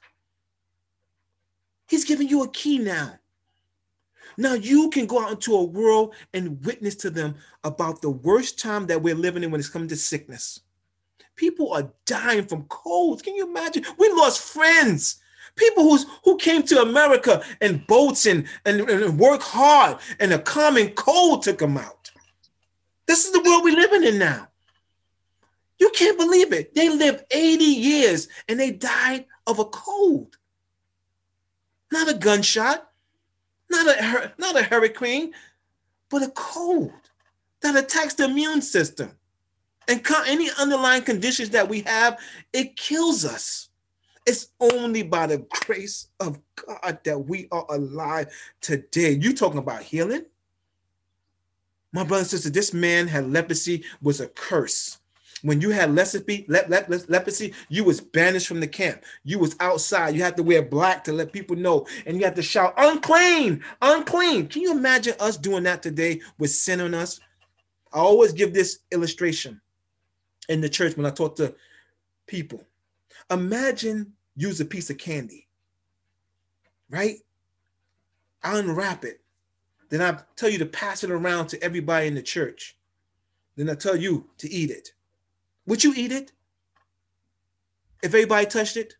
He's giving you a key now. Now you can go out into a world and witness to them about the worst time that we're living in when it's coming to sickness. People are dying from colds. Can you imagine? We lost friends. People who's, who came to America in boats and, and, and work hard, and a common cold took them out. This is the world we're living in now. You can't believe it. They lived eighty years and they died of a cold. Not a gunshot. Not a, not a hurricane, but a cold that attacks the immune system. And any underlying conditions that we have, it kills us. It's only by the grace of God that we are alive today. You talking about healing? My brother and sister, this man had leprosy, was a curse. When you had leprosy, lep, lep, leprosy, you was banished from the camp. You was outside. You had to wear black to let people know. And you had to shout, unclean, unclean. Can you imagine us doing that today with sin on us? I always give this illustration in the church when I talk to people. Imagine use a piece of candy, right? I unwrap it. Then I tell you to pass it around to everybody in the church. Then I tell you to eat it. Would you eat it if everybody touched it?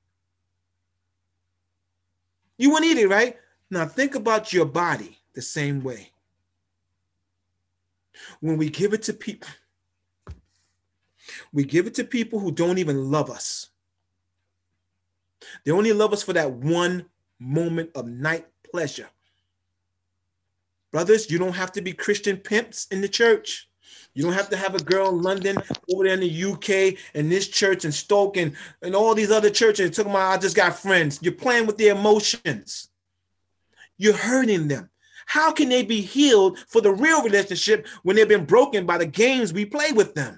You wouldn't eat it, right? Now think about your body the same way. When we give it to people, we give it to people who don't even love us. They only love us for that one moment of night pleasure. Brothers, you don't have to be Christian pimps in the church. You don't have to have a girl in London, over there in the U K, and this church, and Stoke, and, and all these other churches. Talking about, I just got friends. You're playing with their emotions. You're hurting them. How can they be healed for the real relationship when they've been broken by the games we play with them?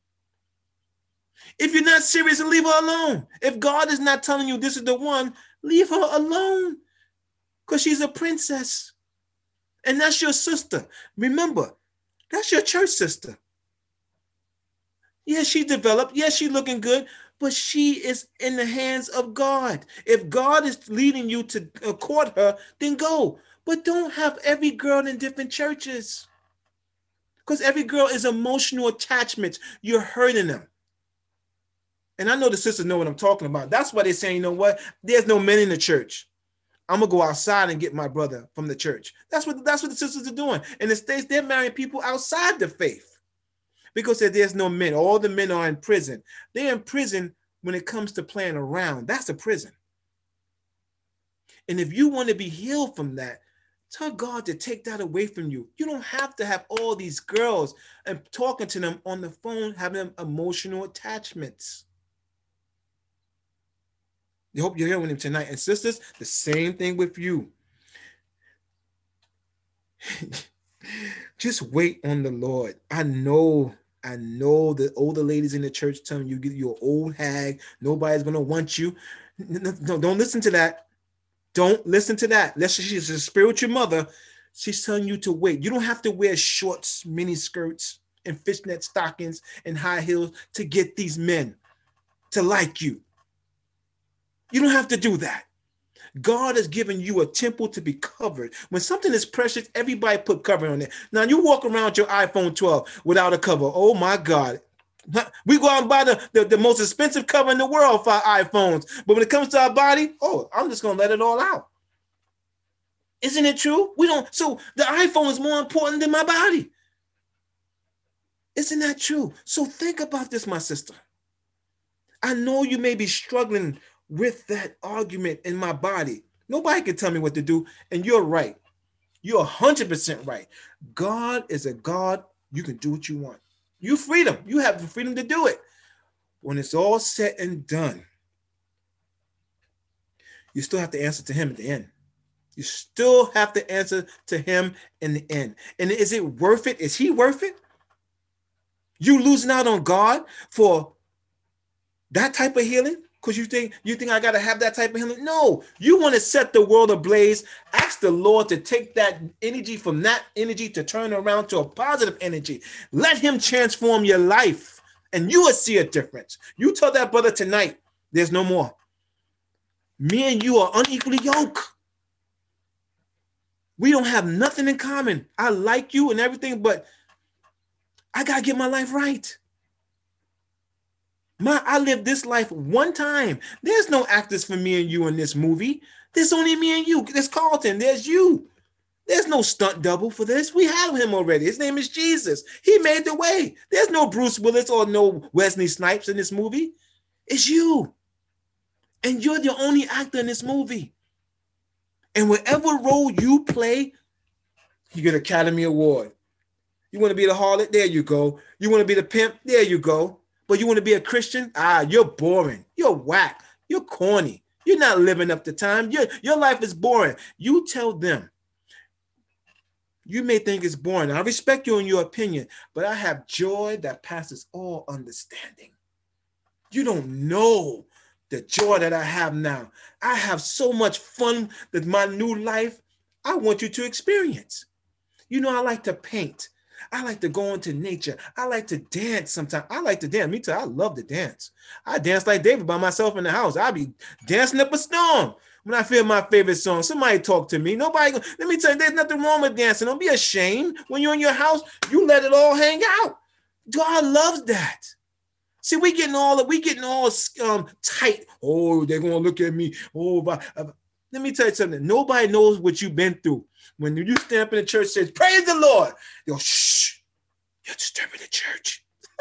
If you're not serious, leave her alone. If God is not telling you this is the one, leave her alone, because she's a princess. And that's your sister. Remember, that's your church sister. Yeah, she developed. Yeah, she's looking good, but she is in the hands of God. If God is leading you to court her, then go. But don't have every girl in different churches, because every girl is emotional attachments. You're hurting them. And I know the sisters know what I'm talking about. That's why they're saying, you know what? There's no men in the church. I'm gonna go outside and get my brother from the church. That's what that's what the sisters are doing. In the States, they're marrying people outside the faith because there's no men. All the men are in prison. They're in prison when it comes to playing around. That's a prison. And if you want to be healed from that, tell God to take that away from you. You don't have to have all these girls and talking to them on the phone, having them emotional attachments. I hope you're hearing him tonight. And sisters, the same thing with you. Just wait on the Lord. I know, I know the older ladies in the church telling you you're an old hag. Nobody's going to want you. No, no, don't listen to that. Don't listen to that. Unless she's a spiritual mother, she's telling you to wait. You don't have to wear shorts, mini skirts, and fishnet stockings and high heels to get these men to like you. You don't have to do that. God has given you a temple to be covered. When something is precious, everybody put cover on it. Now you walk around with your iPhone twelve without a cover. Oh my God. We go out and buy the, the, the most expensive cover in the world for our iPhones. But when it comes to our body, oh, I'm just going to let it all out. Isn't it true? We don't. So the iPhone is more important than my body. Isn't that true? So think about this, my sister. I know you may be struggling with that argument in my body. Nobody can tell me what to do. And you're right. You're one hundred percent right. God is a God. You can do what you want. You freedom. You have the freedom to do it. When it's all said and done, you still have to answer to him at the end. You still have to answer to him in the end. And is it worth it? Is he worth it? You losing out on God for that type of healing? Because you think you think I got to have that type of healing? No, you want to set the world ablaze. Ask the Lord to take that energy from that energy to turn around to a positive energy. Let him transform your life and you will see a difference. You tell that brother tonight, there's no more. Me and you are unequally yoked. We don't have nothing in common. I like you and everything, but I got to get my life right. My, I lived this life one time. There's no actors for me and you in this movie. There's only me and you. There's Carlton. There's you. There's no stunt double for this. We have him already. His name is Jesus. He made the way. There's no Bruce Willis or no Wesley Snipes in this movie. It's you. And you're the only actor in this movie. And whatever role you play, you get an Academy Award. You want to be the harlot? There you go. You want to be the pimp? There you go. But you want to be a Christian? Ah, you're boring. You're whack. You're corny. You're not living up to time. Your, your life is boring. You tell them. You may think it's boring. I respect you and your opinion, but I have joy that passes all understanding. You don't know the joy that I have now. I have so much fun with my new life. I want you to experience. You know, I like to paint. I like to go into nature. I like to dance sometimes. I like to dance. Me too. I love to dance. I dance like David by myself in the house. I be dancing up a storm when I feel my favorite song. Somebody talk to me. Nobody, let me tell you, there's nothing wrong with dancing. Don't be ashamed. When you're in your house, you let it all hang out. God loves that. See, we getting all we getting all um, tight. Oh, they're gonna look at me. Oh, but, uh, let me tell you something. Nobody knows what you've been through. When you stand up in the church and says, "Praise the Lord," they go, "Shh, you're disturbing the church."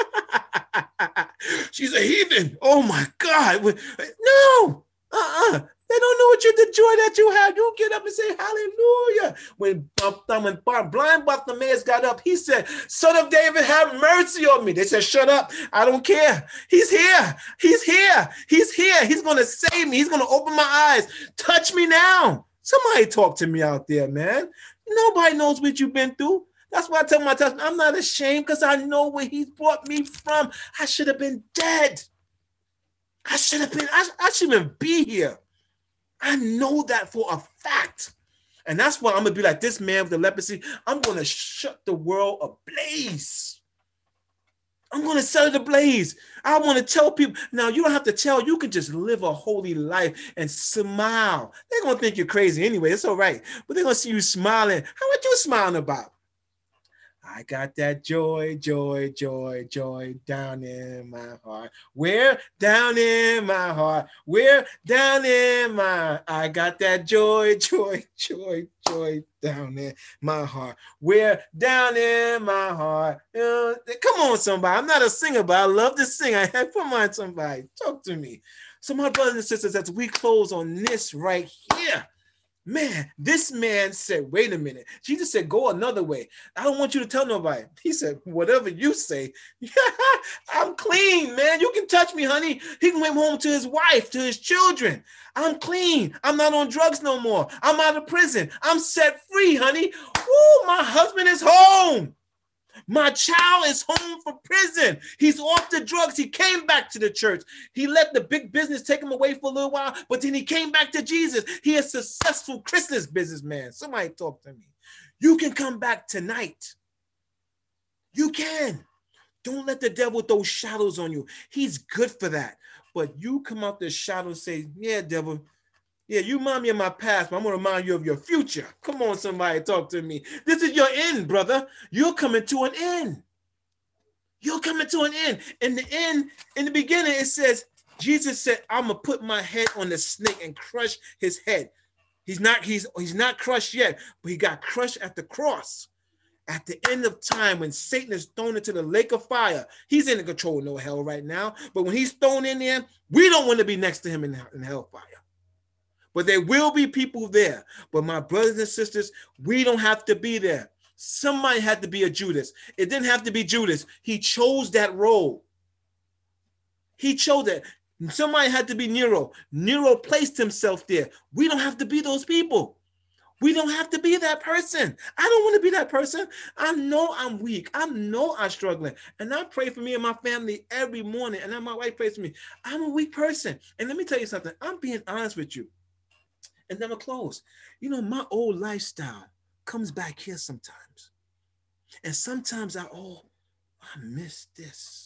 She's a heathen. Oh my God! No, uh-uh. They don't know what you the joy that you have. You get up and say hallelujah. When, when blind Bartimaeus got up, he said, "Son of David, have mercy on me." They said, "Shut up. I don't care. He's here. He's here. He's here. He's going to save me. He's going to open my eyes. Touch me now." Somebody talk to me out there, man. Nobody knows what you've been through. That's why I tell my testimony, I'm not ashamed because I know where he's brought me from. I should have been dead. I should have been, I, I shouldn't even be here. I know that for a fact. And that's why I'm going to be like this man with the leprosy. I'm going to shut the world ablaze. I'm going to set it ablaze. I want to tell people. Now, you don't have to tell. You can just live a holy life and smile. They're going to think you're crazy anyway. It's all right. But they're going to see you smiling. How are you smiling about? I got that joy, joy, joy, joy down in my heart. Where? Down in my heart. Where? Down in my, I got that joy, joy, joy, joy down in my heart. Where? Down in my heart. Uh, come on, somebody. I'm not a singer, but I love to sing. I have, come on, somebody. Talk to me. So my brothers and sisters, as we close on this right here, man, this man said, wait a minute. Jesus said, go another way. I don't want you to tell nobody. He said, whatever you say. I'm clean, man. You can touch me, honey. He went home to his wife, to his children. I'm clean. I'm not on drugs no more. I'm out of prison. I'm set free, honey. Woo, my husband is home. My child is home from prison. He's off the drugs. He came back to the church. He let the big business take him away for a little while, but then he came back to Jesus. He is a successful Christian businessman. Somebody talk to me. You can come back tonight. You can. Don't let the devil throw shadows on you. He's good for that. But you come out the shadow and say, yeah, devil, yeah, you remind me of my past, but I'm going to remind you of your future. Come on, somebody, talk to me. This is your end, brother. You're coming to an end. You're coming to an end. In the end, in the beginning, it says, Jesus said, I'm going to put my head on the snake and crush his head. He's not, he's, he's not crushed yet, but he got crushed at the cross. At the end of time, when Satan is thrown into the lake of fire, he's in control of no hell right now. But when he's thrown in there, we don't want to be next to him in, in hellfire. But there will be people there. But my brothers and sisters, we don't have to be there. Somebody had to be a Judas. It didn't have to be Judas. He chose that role. He chose that. Somebody had to be Nero. Nero placed himself there. We don't have to be those people. We don't have to be that person. I don't want to be that person. I know I'm weak. I know I'm struggling. And I pray for me and my family every morning. And then my wife prays for me. I'm a weak person. And let me tell you something. I'm being honest with you. And then I'll close. You know, my old lifestyle comes back here sometimes. And sometimes I, oh, I miss this.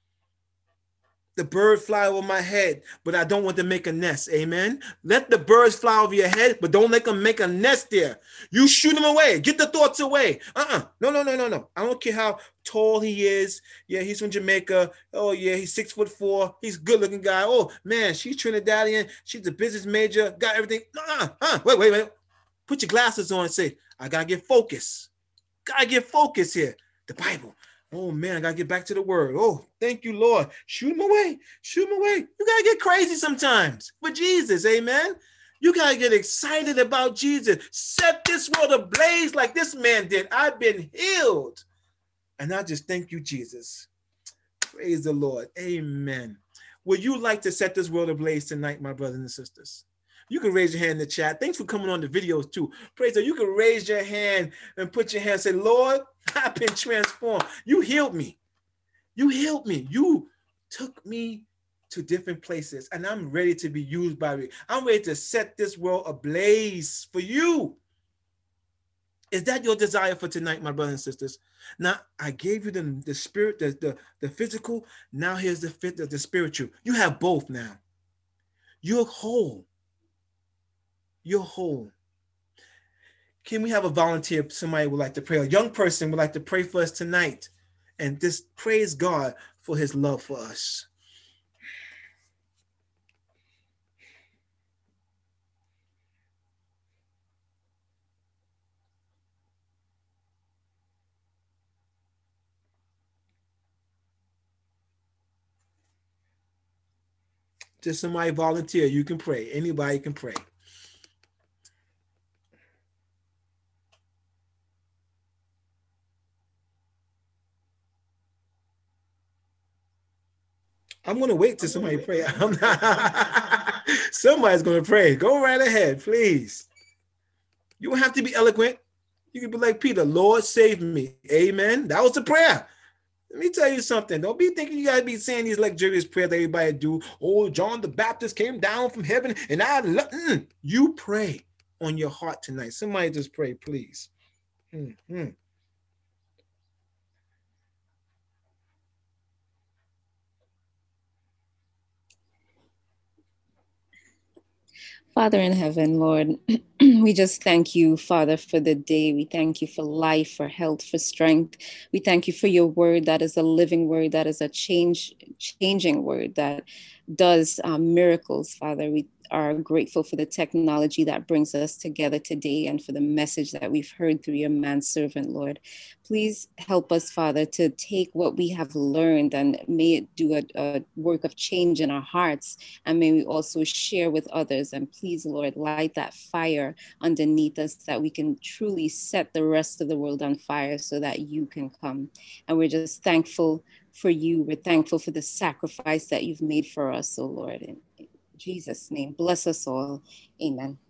The bird fly over my head, but I don't want to make a nest. Amen. Let the birds fly over your head, but don't let them make a nest there. You shoot them away. Get the thoughts away. Uh-uh. No, no, no, no, no. I don't care how tall he is. Yeah, he's from Jamaica. Oh, yeah, he's six foot four. He's a good looking guy. Oh, man, she's Trinidadian. She's a business major. Got everything. Uh-uh. Uh, wait, wait, wait. Put your glasses on and say, I got to get focused. Got to get focused here. The Bible. Oh, man, I got to get back to the word. Oh, thank you, Lord. Shoot him away. Shoot him away. You got to get crazy sometimes for Jesus. Amen. You got to get excited about Jesus. Set this world ablaze like this man did. I've been healed. And I just thank you, Jesus. Praise the Lord. Amen. Would you like to set this world ablaze tonight, my brothers and sisters? You can raise your hand in the chat. Thanks for coming on the videos too. Praise God. You can raise your hand and put your hand and say, Lord, I've been transformed. You healed me. You healed me. You took me to different places, and I'm ready to be used by you. I'm ready to set this world ablaze for you. Is that your desire for tonight, my brothers and sisters? Now, I gave you the, the spirit, the, the, the physical. Now here's the, the, the spiritual. You have both now. You're whole. You're whole. Can we have a volunteer? Somebody would like to pray. A young person would like to pray for us tonight. And just praise God for his love for us. Just somebody volunteer. You can pray. Anybody can pray. I'm going to wait till somebody pray. I'm not, somebody's going to pray. Go right ahead, please. You don't have to be eloquent. You can be like Peter, Lord, save me. Amen. That was the prayer. Let me tell you something. Don't be thinking you got to be saying these luxurious prayers that everybody do. Oh, John the Baptist came down from heaven and I love. Mm. You pray on your heart tonight. Somebody just pray, please. Mm-hmm. Father in heaven, Lord, we just thank you, Father, for the day. We thank you for life, for health, for strength. We thank you for your word that is a living word, that is a change, changing word that does um, miracles, Father. We are grateful for the technology that brings us together today and for the message that we've heard through your manservant, Lord. Please help us, Father, to take what we have learned and may it do a, a work of change in our hearts, and may we also share with others. And please, Lord, light that fire underneath us that we can truly set the rest of the world on fire so that you can come. And we're just thankful for you. We're thankful for the sacrifice that you've made for us, oh Lord. In Jesus' name, bless us all. Amen.